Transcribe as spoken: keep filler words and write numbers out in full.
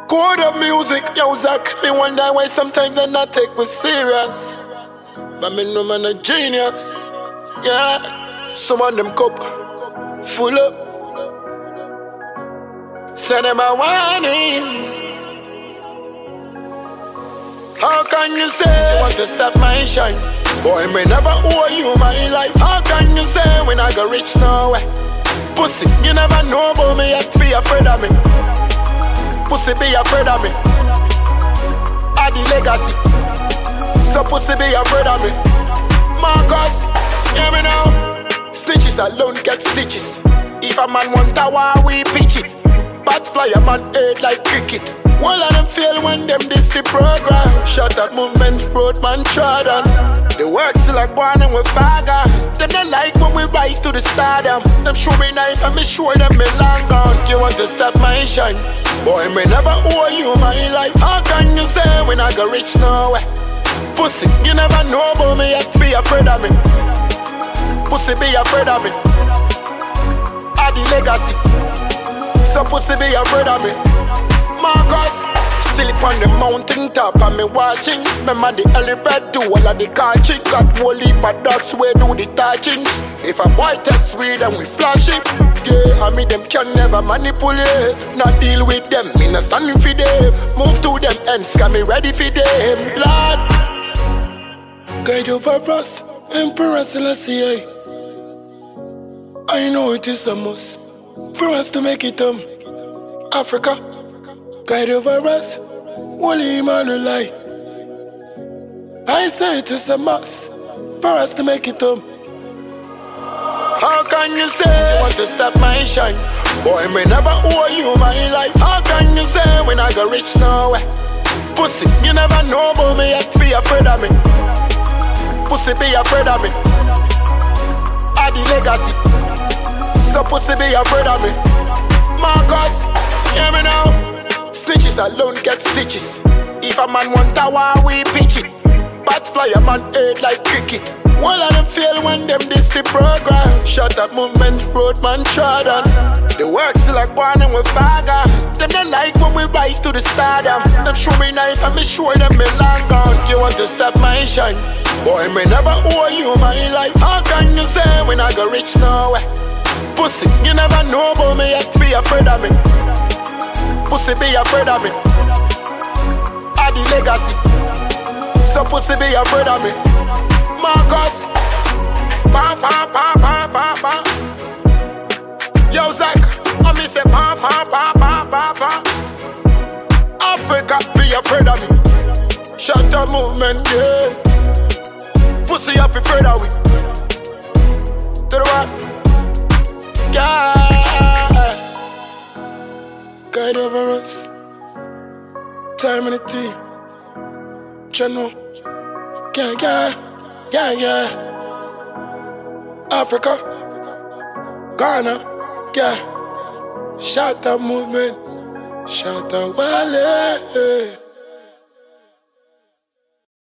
Code of music, yo Zach. Me wonder why sometimes I not take me serious. But me know man a genius. Yeah, some of them cup full up. Send them a warning. How can you say you want to stop my shine? Boy, me never owe you my life. How can you say when I go rich nowhere? Pussy, you never know about me, yet be afraid of me. Pussy be afraid of me. I the legacy. So pussy be afraid of me. Marcus, hear me now. Snitches alone get stitches. If a man want a war, we pitch it. Bat fly a man head like cricket. All of them fail when them diss the program. Shut up movement, broad man trodden. The work still like born and we fagger. Them don't like when we rise to the stardom. Them show me knife and me sure them me long gone. You want to stop my shine? Boy, me never owe you my life. How can you say when I go rich nowhere? Pussy, you never know about me, yet be afraid of me. Pussy be afraid of me. I the legacy. So pussy be afraid of me. Marcus, still on the mountain top and me watching. Remember the helipad do all of the catching. Got whole heap of dogs where do the touchings. If a boy test weed and we flash it, yeah, I mean them can never manipulate. Not deal with them, me not standing for them. Move to them ends, got me ready for them. Lord, guide over us, Emperor Selassie. I know it is a must for us to make it um Africa. Guide over us, Holy Emmanuel. I say it is a must for us to make it home. How can you say you want to stop my shine? Boy, me never owe you my life. How can you say when I go rich nowhere? Pussy, you never know about me, yet be afraid of me. Pussy be afraid of me. I the legacy. So pussy be afraid of me. Marcus, hear me now. Snitches alone get stitches. If a man want a war, we pitch it. Bat fly a man head like cricket. All of them fail when them diss the program. Shut up movement, broad man trodden. The work still like born and we fagger. Them don't like when we rise to the stardom. Them show me knife and me sure them me long gone. You want to stop my shine? Boy, me never owe you my life. How can you say when I go rich nowhere? Pussy, you never know about me, yet be afraid of me. Pussy be afraid of me. I the legacy. So pussy be afraid of me. Marcus, pa pa pa pa pa pa. Yo Zach, I me say pa pa pa pa pa pa. Africa be afraid of me. Shut up movement, yeah. Pussy have afraid of me. To the what? Yeah. Guide over us. Time in the tea. General. Yeah, yeah, yeah, yeah. Africa. Ghana. Yeah. Shout out movement. Shout out Wale.